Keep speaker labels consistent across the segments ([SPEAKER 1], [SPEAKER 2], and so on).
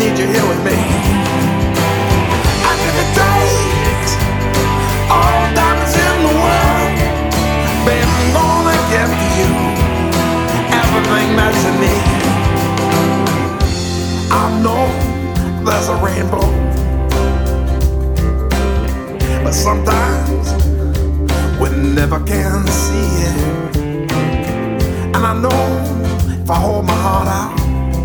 [SPEAKER 1] need you here with me. And if it takes all the diamonds in the world, baby, I'm gonna give you everything that you need. I know there's a rainbow, but sometimes we never can see it. And I know if I hold my heart out,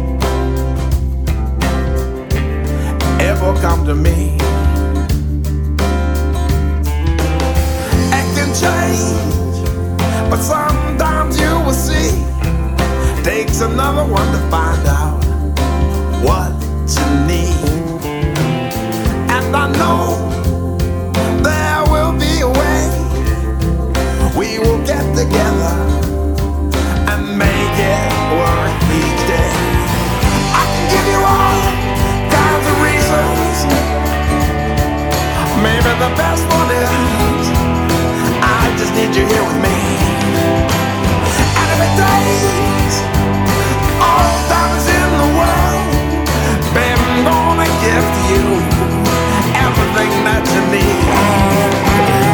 [SPEAKER 1] it will come to me. It can change, but sometimes you will see. Takes another one to find out what you need. And I know there will be a way. We will get together and make it worth each day. I can give you all kinds of reasons. Maybe the best one is I just need you here with me. And if it takes all the diamonds in the world, baby, I'm gonna give to you everything that you need.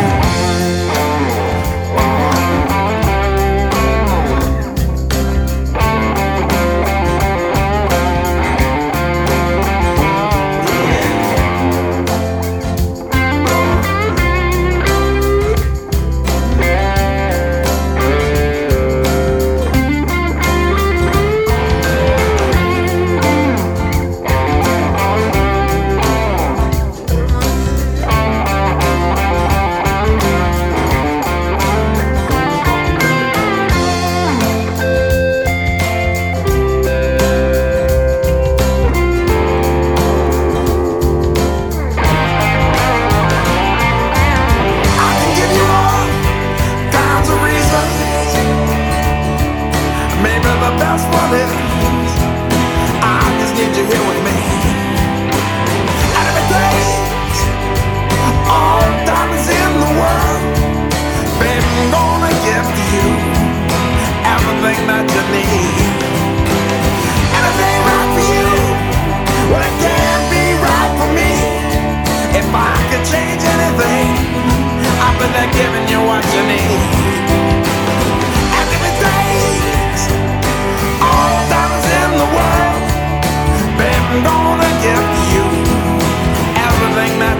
[SPEAKER 1] Giving you what you need. And if it takes all the diamonds in the world, baby, I'm gonna give you everything that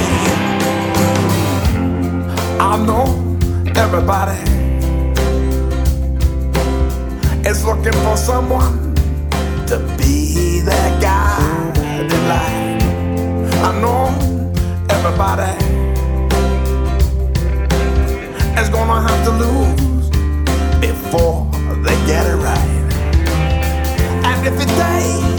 [SPEAKER 1] you need. I know everybody is looking for someone to be their guide in life. I know everybody is gonna have to lose before they get it right. And if it takes